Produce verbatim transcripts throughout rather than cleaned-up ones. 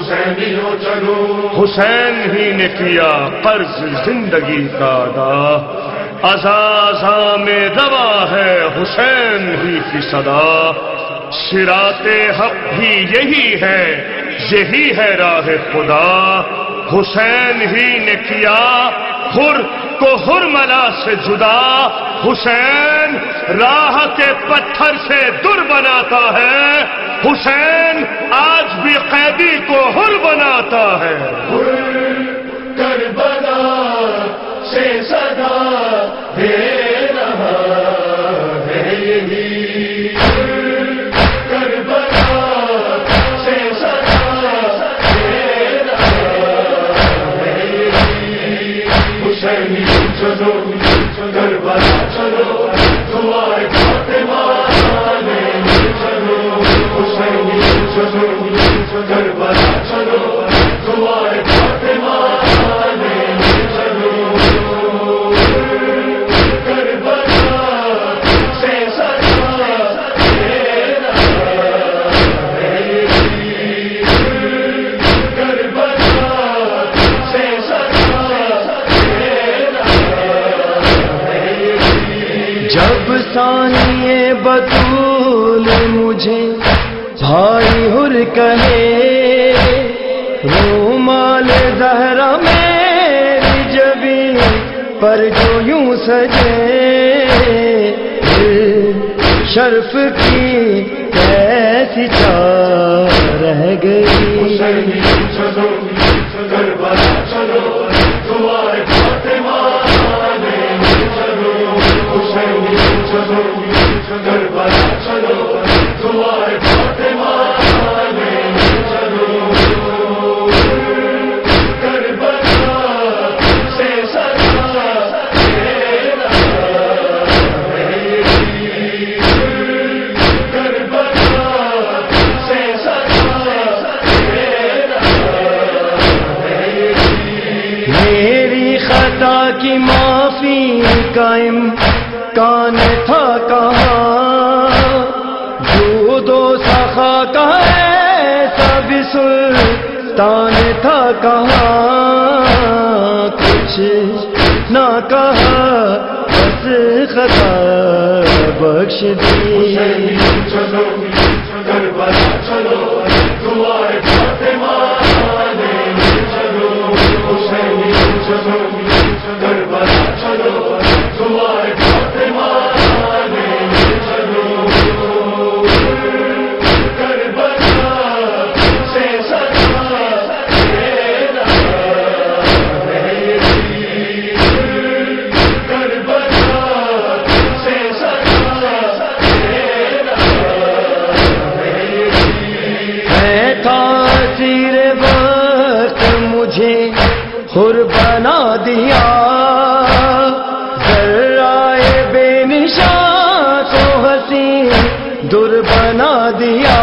حسینیوں چلو، حسین ہی نے کیا قرض زندگی کا ادا، ازاں ازاں میں روا ہے حسین ہی کی صدا، صراط حق بھی یہی ہے، یہی ہے راہ خدا، حسین ہی نے کیا حر کو حرملا سے جدا، حسین راہ کے پتھر سے در بناتا ہے، حسین آج بھی قیدی کو حر بناتا ہے، کربلا سے صدا دے رہا ہے یہی، کربلا سے صدا دے رہا ہے یہی، حسینی چلو کربلا چلو، دعائے فاطمہ لینے چلو، حسینی چلو کربلا چلو، دعائے فاطمہ لینے چلو، کربلا سے صدا دے رہا ہے یہی، کربلا سے صدا دے رہا ہے یہی، جب ثانی بطول مجھے بھائی حر کہے، رومال زہرا میری جبین پر جو یوں سجے، شرف کی کیسی چار رہ گئی، حسینی چلو کربلا چلو، دعائے فاطمہ لینے چلو، حسینی چلو کربلا چلو، دعائے فاطمہ لینے چلو، کربلا سے صدا دے رہا ہے یہی، کربلا سے صدا دے رہا ہے یہی، میری خطا کی معافی کا امکان تھا کہاں، جود و سخا کا ایسا بھی سلطان تھا کہاں، کچھ نہ کہا بس خطا بخش دی، حسینی چلو کربلا چلو، دعائے فاطمہ لینے چلو، حسینی چلو کربلا چلو، دعائے فاطمہ لینے چلو، کربلا سے صدا دے رہا ہے یہی، کربلا سے صدا دے رہا ہے یہی، ہے تاثیر وقت مجھے حر بنا دیا، ذرائے بے نشان کو حسین در بنا دیا،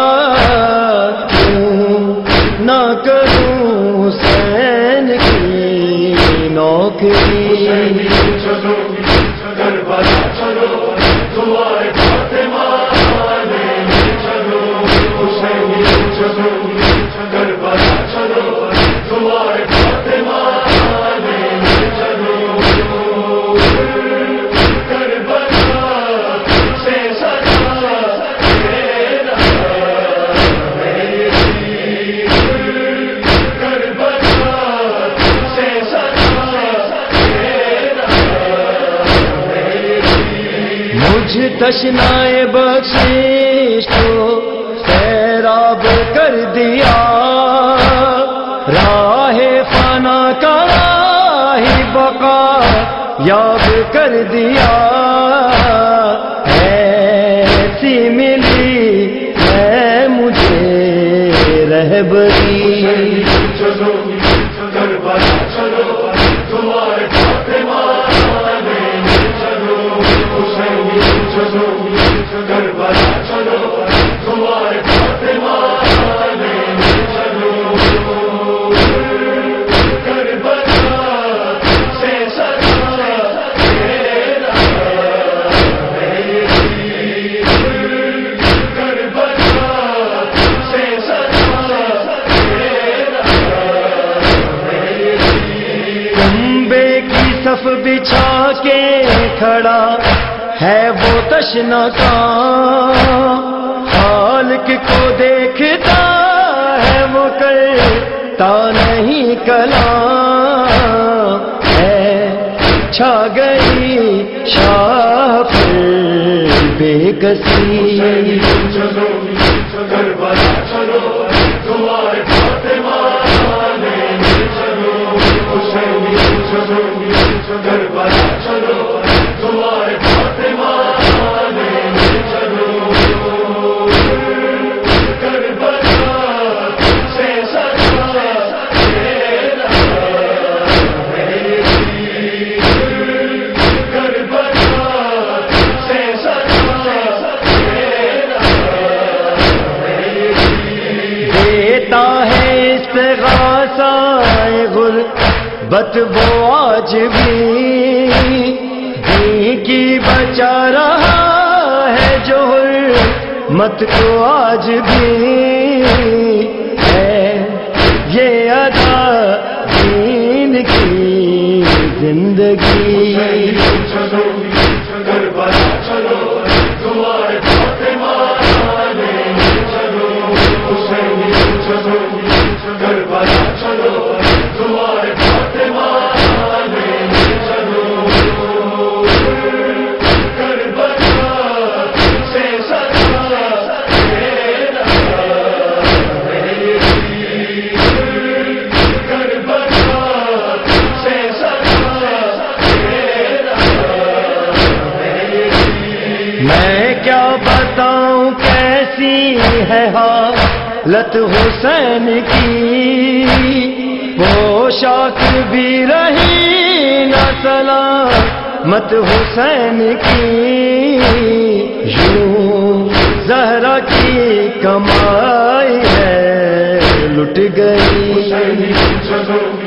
کیوں نہ کروں حسین کی نوکری، حسینی چلو کربلا چلو، دعائے فاطمہ لینے چلو، حسینی چلو کربلا چلو، دعائے فاطمہ لینے چلو، کربلا سے صدا دے رہا ہے یہی، کربلا سے صدا دے رہا ہے یہی، مجھ تشنائے بخشش کو سیراب کر دیا، راہ فنا کا راہ بقا یاب کر دیا، ایسی ملی ہے مجھے رہبری، چلو کربلا چلو، دعائے فاطمہ لینے چلو، حسینی چلو کربلا چلو، دعائے فاطمہ لینے چلو، کربلا سے صدا دے رہا ہے یہی، کربلا سے صدا بچھا کے کھڑا ہے وہ تشنا کا، خالق کو دیکھتا ہے وہ کرتا نہیں کلام، ہے چھا گئی شاہ پر بے کسی۔ چلو کربلا چلو تمہارے فاطمہ لینے چلو، حسین چلو کربلا چلو تمہارے فاطمہ لینے چلو، کربلا سے سچا تیرا ہے کربلا سے سچا تیرا دیتا ہے استغاثہ غربت وہ آج بھی، دین کی بچا رہا ہے جو حرمت کو آج بھی، ہے یہ ادا دین کی زندگی۔ چلو کربلا چلو تمہارے فاطمہ لینے چلو، حسین چلو کربلا چلو تمہارے فاطمہ لینے چلو، کربلا سے سچا تیرا ہے کربلا سے سچا تیرا ہے۔ میں کیا بتاؤں کیسی ہے حالت حسین کی، پوشاک بھی رہی نہ سلامت حسین کی، یوں زہرا کی کمائی ہے لٹ گئی۔ حسین چلو